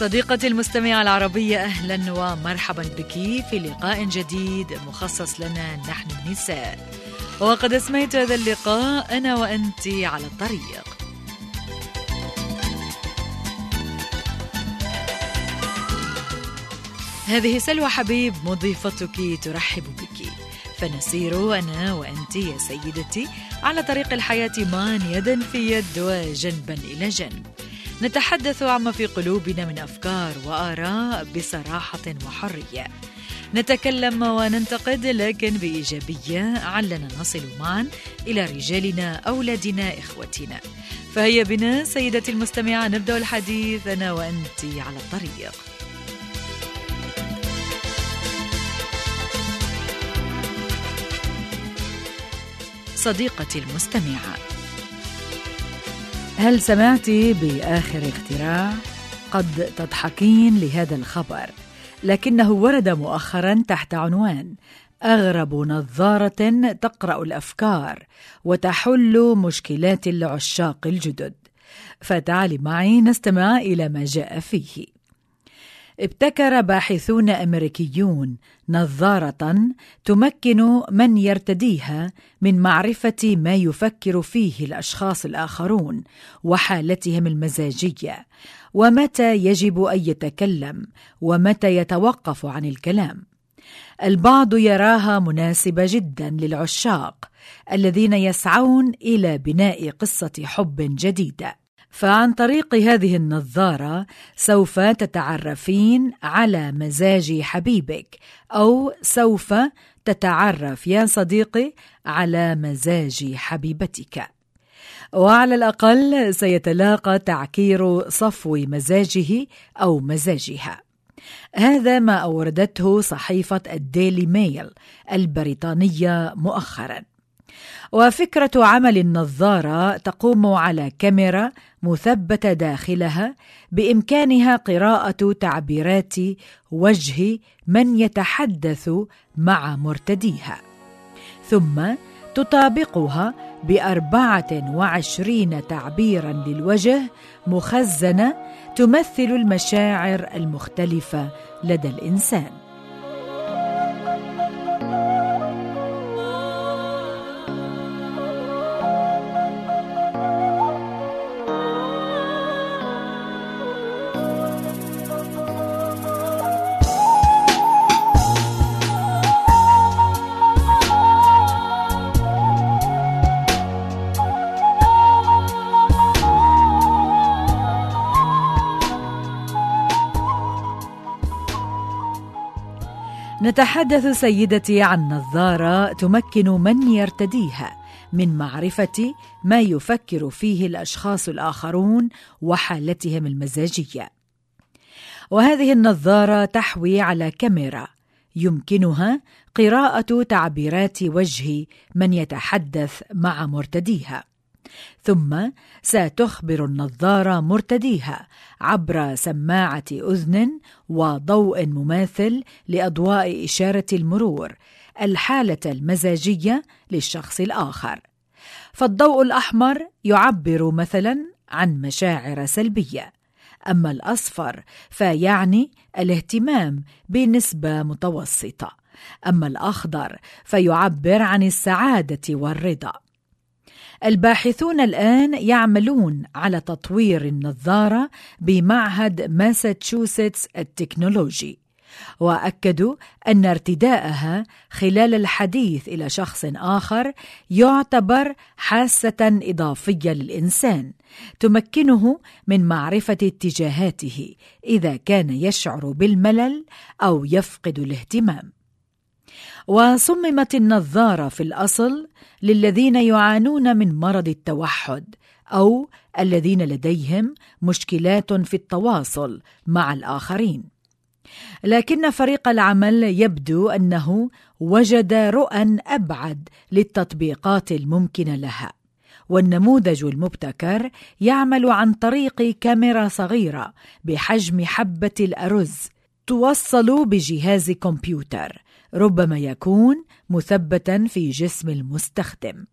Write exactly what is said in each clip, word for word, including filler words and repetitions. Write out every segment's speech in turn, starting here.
صديقتي المستمعة العربية، أهلا ومرحبا بك في لقاء جديد مخصص لنا نحن النساء. وقد اسميت هذا اللقاء أنا وأنت على الطريق. هذه سلوى حبيب مضيفتك ترحب بك، فنسير أنا وأنت يا سيدتي على طريق الحياة معا يدا في يد وجنبا إلى جنب، نتحدث عما في قلوبنا من أفكار وآراء بصراحة وحرية، نتكلم وننتقد لكن بإيجابية علنا نصل معا إلى رجالنا، أولادنا، إخوتنا. فهيا بنا سيدتي المستمعة نبدأ الحديث أنا وأنت على الطريق. صديقتي المستمعة، هل سمعت بآخر اختراع؟ قد تضحكين لهذا الخبر، لكنه ورد مؤخرا تحت عنوان أغرب نظارة تقرأ الأفكار وتحل مشكلات العشاق الجدد. فتعالي معي نستمع إلى ما جاء فيه. ابتكر باحثون أمريكيون نظارة تمكن من يرتديها من معرفة ما يفكر فيه الأشخاص الآخرون وحالتهم المزاجية، ومتى يجب أن يتكلم ومتى يتوقف عن الكلام. البعض يراها مناسبة جدا للعشاق الذين يسعون إلى بناء قصة حب جديدة، فعن طريق هذه النظارة سوف تتعرفين على مزاج حبيبك، أو سوف تتعرف يا صديقي على مزاج حبيبتك، وعلى الأقل سيتلاقى تعكير صفو مزاجه أو مزاجها. هذا ما أوردته صحيفة الديلي ميل البريطانية مؤخرا. وفكرة عمل النظارة تقوم على كاميرا مثبتة داخلها بإمكانها قراءة تعبيرات وجه من يتحدث مع مرتديها، ثم تطابقها بأربعة وعشرين تعبيرا للوجه مخزنة تمثل المشاعر المختلفة لدى الإنسان. نتحدث سيدتي عن نظارة تمكن من يرتديها من معرفة ما يفكر فيه الأشخاص الآخرون وحالتهم المزاجية. وهذه النظارة تحوي على كاميرا يمكنها قراءة تعبيرات وجه من يتحدث مع مرتديها، ثم ستخبر النظارة مرتديها عبر سماعة أذن وضوء مماثل لأضواء إشارة المرور الحالة المزاجية للشخص الآخر. فالضوء الأحمر يعبر مثلا عن مشاعر سلبية، أما الأصفر فيعني الاهتمام بنسبة متوسطة، أما الأخضر فيعبر عن السعادة والرضا. الباحثون الآن يعملون على تطوير النظارة بمعهد ماساتشوستس التكنولوجي، وأكدوا أن ارتداءها خلال الحديث إلى شخص آخر يعتبر حاسة إضافية للإنسان تمكنه من معرفة اتجاهاته إذا كان يشعر بالملل أو يفقد الاهتمام. وصممت النظارة في الأصل للذين يعانون من مرض التوحد أو الذين لديهم مشكلات في التواصل مع الآخرين، لكن فريق العمل يبدو أنه وجد رؤى أبعد للتطبيقات الممكنة لها. والنموذج المبتكر يعمل عن طريق كاميرا صغيرة بحجم حبة الأرز توصل بجهاز كمبيوتر ربما يكون مثبتا في جسم المستخدم،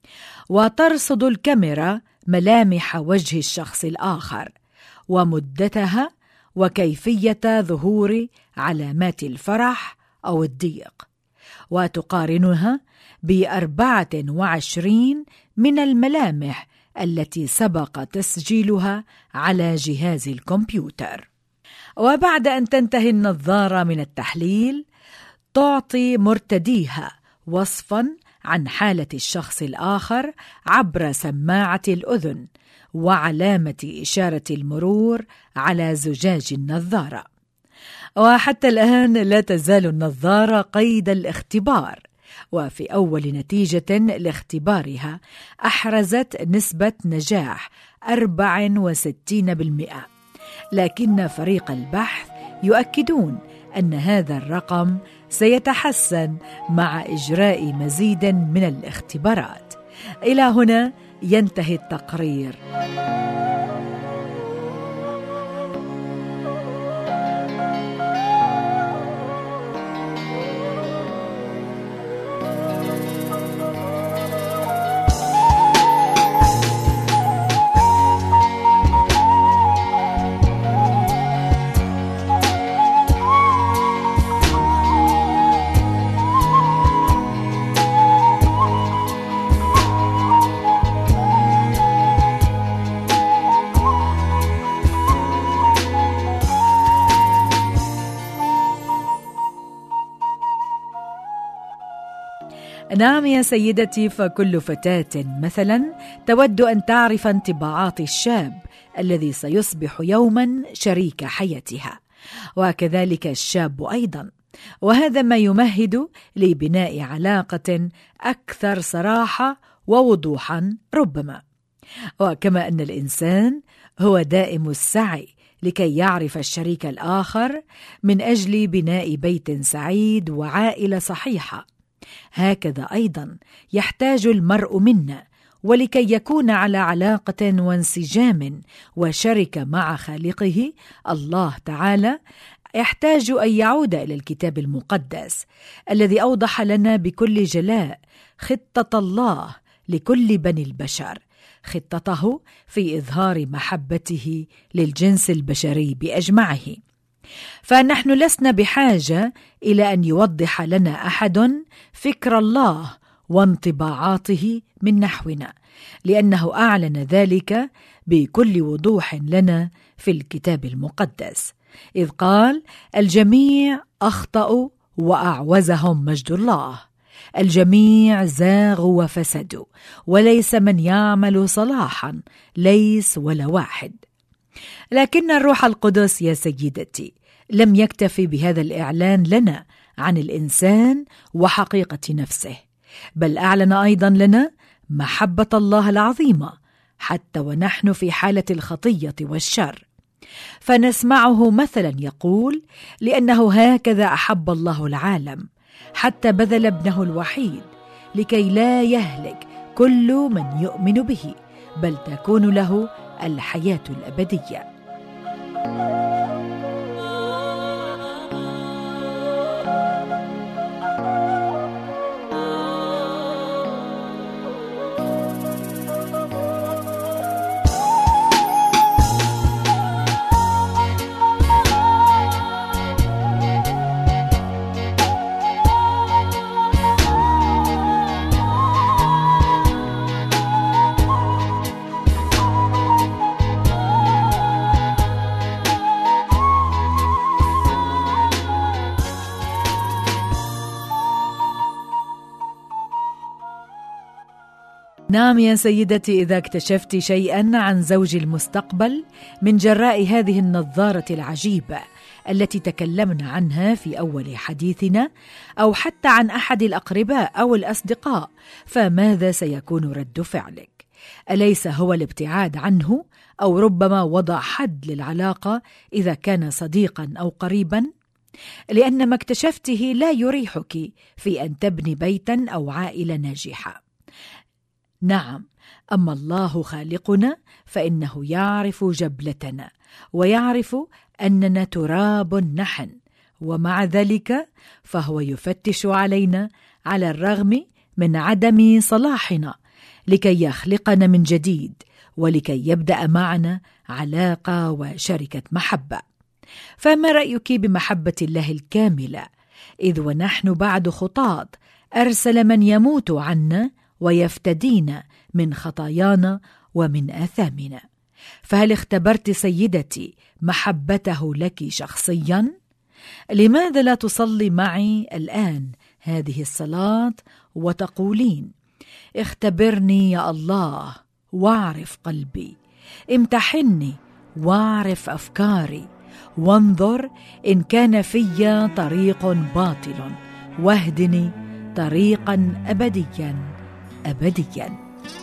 وترصد الكاميرا ملامح وجه الشخص الآخر ومدتها وكيفية ظهور علامات الفرح أو الضيق، وتقارنها بأربعة وعشرين من الملامح التي سبق تسجيلها على جهاز الكمبيوتر. وبعد أن تنتهي النظارة من التحليل، تعطي مرتديها وصفاً عن حالة الشخص الآخر عبر سماعة الأذن وعلامة إشارة المرور على زجاج النظارة. وحتى الآن لا تزال النظارة قيد الاختبار، وفي أول نتيجة لاختبارها أحرزت نسبة نجاح أربعة وستين بالمئة، لكن فريق البحث يؤكدون أن هذا الرقم سيتحسن مع إجراء مزيد من الاختبارات. إلى هنا ينتهي التقرير. نعم يا سيدتي، فكل فتاة مثلا تود أن تعرف انطباعات الشاب الذي سيصبح يوما شريك حياتها، وكذلك الشاب أيضا، وهذا ما يمهد لبناء علاقة أكثر صراحة ووضوحا ربما. وكما أن الإنسان هو دائم السعي لكي يعرف الشريك الآخر من أجل بناء بيت سعيد وعائلة صحيحة، هكذا أيضا يحتاج المرء منا، ولكي يكون على علاقة وانسجام وشركة مع خالقه الله تعالى، يحتاج أن يعود إلى الكتاب المقدس الذي أوضح لنا بكل جلاء خطة الله لكل بني البشر، خطته في إظهار محبته للجنس البشري بأجمعه. فنحن لسنا بحاجة إلى أن يوضح لنا أحد فكر الله وانطباعاته من نحونا، لأنه أعلن ذلك بكل وضوح لنا في الكتاب المقدس، إذ قال: الجميع أخطأوا وأعوزهم مجد الله، الجميع زاغوا وفسدوا، وليس من يعمل صلاحا، ليس ولا واحد. لكن الروح القدس يا سيدتي لم يكتفي بهذا الإعلان لنا عن الإنسان وحقيقة نفسه، بل أعلن أيضا لنا محبة الله العظيمة حتى ونحن في حالة الخطية والشر. فنسمعه مثلا يقول: لأنه هكذا أحب الله العالم حتى بذل ابنه الوحيد لكي لا يهلك كل من يؤمن به، بل تكون له الحياة الأبدية. نعم يا سيدتي، إذا اكتشفت شيئا عن زوج المستقبل من جراء هذه النظارة العجيبة التي تكلمنا عنها في أول حديثنا، أو حتى عن أحد الأقرباء أو الأصدقاء، فماذا سيكون رد فعلك؟ أليس هو الابتعاد عنه، أو ربما وضع حد للعلاقة إذا كان صديقا أو قريبا؟ لأن ما اكتشفته لا يريحك في أن تبني بيتا أو عائلة ناجحة. نعم، أما الله خالقنا فإنه يعرف جبلتنا ويعرف أننا تراب نحن، ومع ذلك فهو يفتش علينا على الرغم من عدم صلاحنا لكي يخلقنا من جديد، ولكي يبدأ معنا علاقة وشركة محبة. فما رأيك بمحبة الله الكاملة، إذ ونحن بعد خطاة أرسل من يموت عنا ويفتدينا من خطايانا ومن آثامنا؟ فهل اختبرت سيدتي محبته لك شخصيا؟ لماذا لا تصلي معي الآن هذه الصلاة وتقولين: اختبرني يا الله واعرف قلبي، امتحني واعرف أفكاري، وانظر إن كان في طريق باطل، واهدني طريقا أبديا أبديا.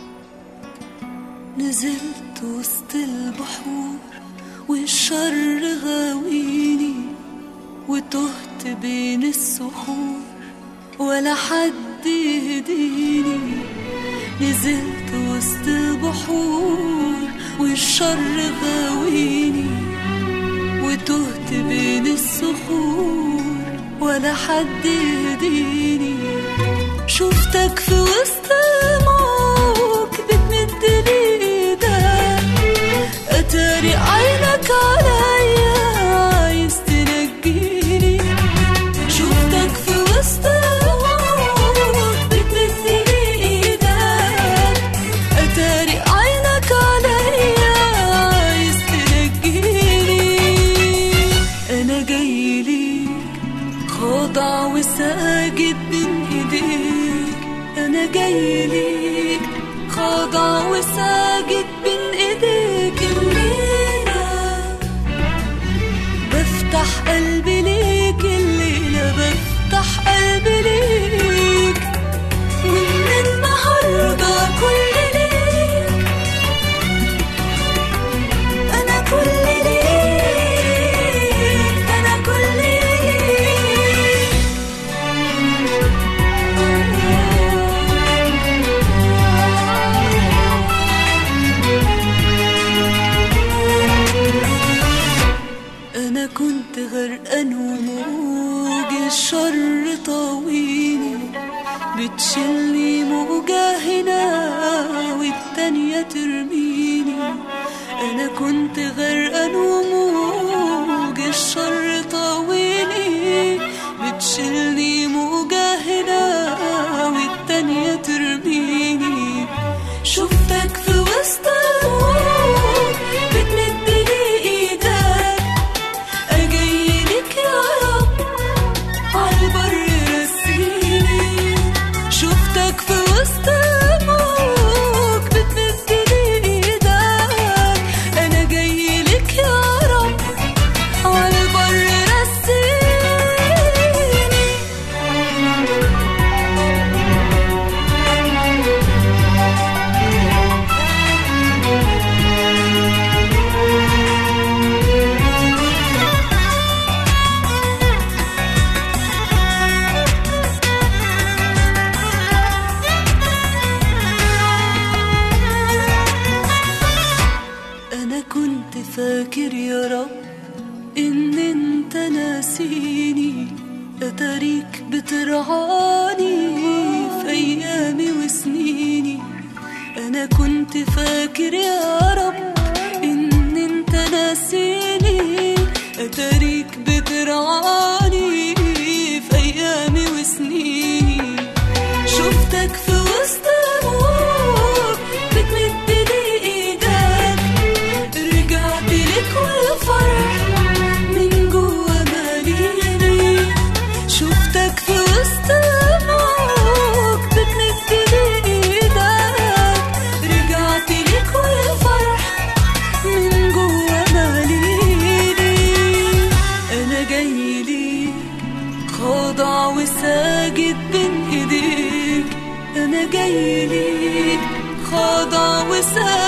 نزلت وسط البحور والشر غاويني، وتهت بين الصخور ولا حد يهديني. نزلت وسط البحور والشر غاويني، وتهت بين الصخور ولا حد يهديني. شفتك في وسط الموج بتمد لي ايدك، اتاري عينك عليا عايز تنجيني. شفتك في وسط الموج بتمد لي ايدك، اتاري عينك عليا عايز تنجيني. انا جاي ليك خاضع وساجد بين ايديك، انا جاي ليك خاضع وساجد بين ايديك. الليلة بفتح قلبي ليك، الليلة بفتح قلبي ليك، ومن النهاردة كل ليك، انا كل ليك، انا كل ليك. أنا كنت غرقان وموج الشر طاويني، بتشيلني موجة هنا والتانية ترميني. أنا كنت غرقان وموج الشر طاويني، بتشيلني موجة هنا والتانية ترميني. شفتك في وسط الموج بتمد لي ايدك، اجيلك يا رب عالبر رسيني. شفتك في وسط الموج بتمد لي ايدك، انا جايلك يا رب عالبر رسيني. أنا كنت فاكر يا رب إن أنت ناسيني، أتاريك بترعاني في أيامي وسنيني. أنا كنت فاكر يا رب إن أنت ناسيني، أتاريك بترعاني في أيامي وسنيني. شفتك في وسط الموج بتمد لي ايدك، رجعت لك والفرح من جوا ماليني. شفتك في وسط الموج بتمد لي ايدك، رجعت لك والفرح من جوا ماليني. انا جاي ليك خاضع وساجد بين ايديك، انا جاي ليك خاضع وساجد